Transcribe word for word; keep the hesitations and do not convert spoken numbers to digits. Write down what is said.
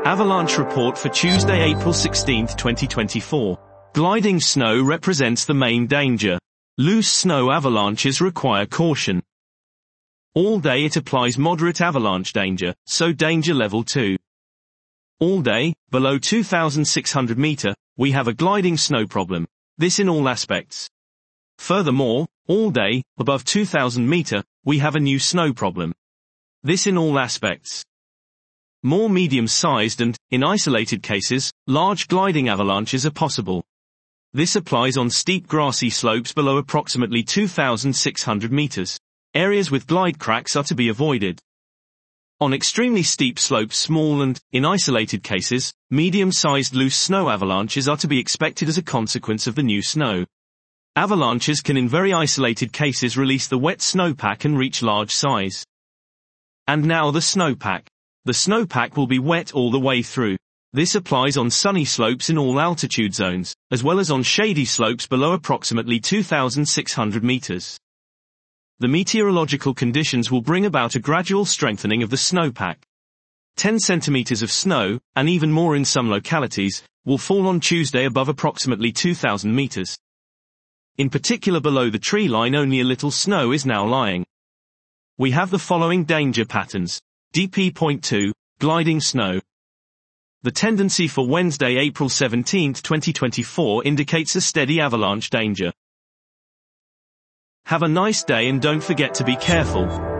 Avalanche report for Tuesday, April sixteenth, twenty twenty-four. Gliding snow represents the main danger. Loose snow avalanches require caution. All day it applies moderate avalanche danger, so danger level two. All day, below two thousand six hundred meter, we have a gliding snow problem. This in all aspects. Furthermore, all day, above two thousand meter, we have a new snow problem. This in all aspects. More medium-sized and, in isolated cases, large gliding avalanches are possible. This applies on steep grassy slopes below approximately two thousand six hundred meters. Areas with glide cracks are to be avoided. On extremely steep slopes, small and, in isolated cases, medium-sized loose snow avalanches are to be expected as a consequence of the new snow. Avalanches can in very isolated cases release the wet snowpack and reach large size. And now the snowpack. The snowpack will be wet all the way through. This applies on sunny slopes in all altitude zones, as well as on shady slopes below approximately two thousand six hundred meters. The meteorological conditions will bring about a gradual strengthening of the snowpack. ten centimeters of snow, and even more in some localities, will fall on Tuesday above approximately two thousand meters. In particular below the tree line only a little snow is now lying. We have the following danger patterns. D P point two, gliding snow. The tendency for Wednesday, April seventeenth, twenty twenty-four indicates a steady avalanche danger. Have a nice day and don't forget to be careful.